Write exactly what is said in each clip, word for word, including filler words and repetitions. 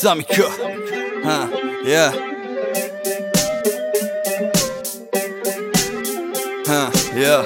Samiko. Huh, yeah. Huh, yeah.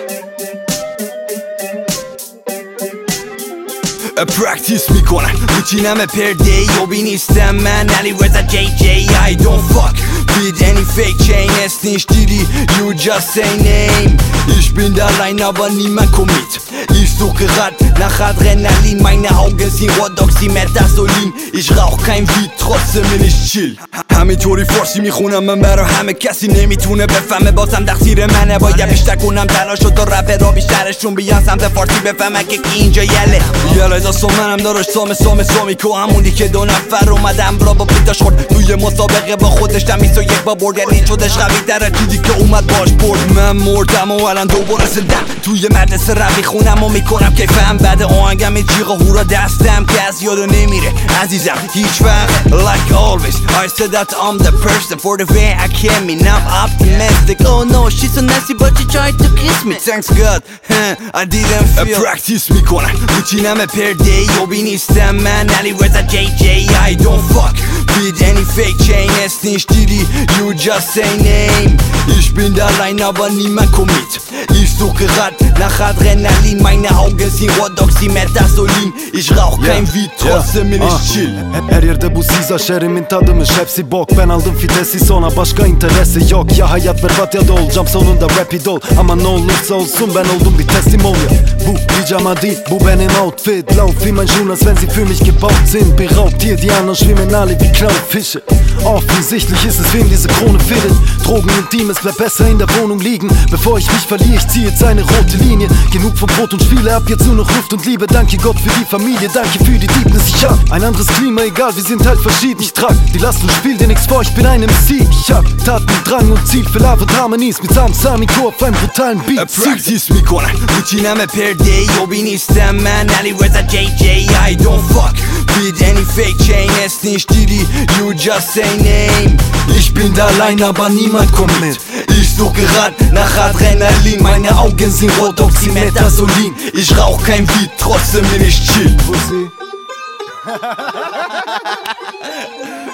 Practice میکنم روتینم پرده‌ای و بی نیستم من علی رضا جی جی I don't fuck with any fake chain es nicht Didi you just say name Ich bin der allein aber niemand commit Ich suche grad nach Adrenalin Meine Augen sind rot Oxymetazoline Ich rauch kein Weed trotzdem bin ich chill همینطوری فارسی میخونم من برا همه کسی نمیتونه بفهمه بازم تقصیر منه باید بیشتر کنم تلاش و تا رپ را بیشترشون بیان سمت فارسی بفهمه که کی اینجا یله یله داستان منم داراش سام سام سامیکو همونی که دو نفر اومدم را با پیتاش خورد توی مسابقه با خودش تمیز و یک با برد یعنی شدش قوی تره چیزی که اومد باش برد من مردم و الان دوباره زدم توی مدرسه رپ میخونم و میکنم کیفم بعد آهنگم این جیغ هورا دستم که از یادو نمیره عزیزم هیچ وقت like always I said that I'm the person for the way I came in I'm optimistic oh no she's so nasty but she tried to kiss me thanks God I didn't feel practice میکنم روتینم پرده‌ای و بی نیستم من علی رضا جی جی I don't fuck with any fake chain es nicht Didi you just say name Ich bin der allein aber niemand commit Ich suche grad nach Adrenalin Meine Augen sind rot Oxymetazoline Ich rauch kein Weed trotzdem bin ich chill Her yerde bu siza şehrimin tadımız hepsi bok Ben aldım fitesi sonra başka interesi yok Ya hayat berbat ya da olacağım sonunda rap idol Ama ne olursa olsun ben oldum bir testimonial Bu Pyjama değil bu benim outfit Lauf wie mein Jonas wenn sie für mich gebaut sind Beraubtier die anderen schwimmen alle wie Clownfische Offensichtlich ist es wem diese Krone fehlt Drogen intim es bleibt besser in der Wohnung liegen Bevor ich mich verliere ich ziehe jetzt eine rote Linie Genug von Brot und Spiele ab jetzt nur noch Luft und Liebe Danke Gott für die Familie danke für die Deepness Ich hab ein anderes Klima egal wir sind halt verschieden Ich trag die Last und spiel dir nix vor ich bin ein M C Ich hab Taten, Drang und Ziel für Love und Harmonies Mit Sam Samiko auf einem brutalen Beat Practice میکنم روتینم پرده‌ای و بی نیستم من علی رضا جی جی I don't fuck with any fake chain es nicht Didi you just say name Ich bin da allein aber niemand kommt mit Ich suche grad nach Adrenalin Meine Augen sind rot Oxymetazoline Ich rauch kein Weed trotzdem bin ich chill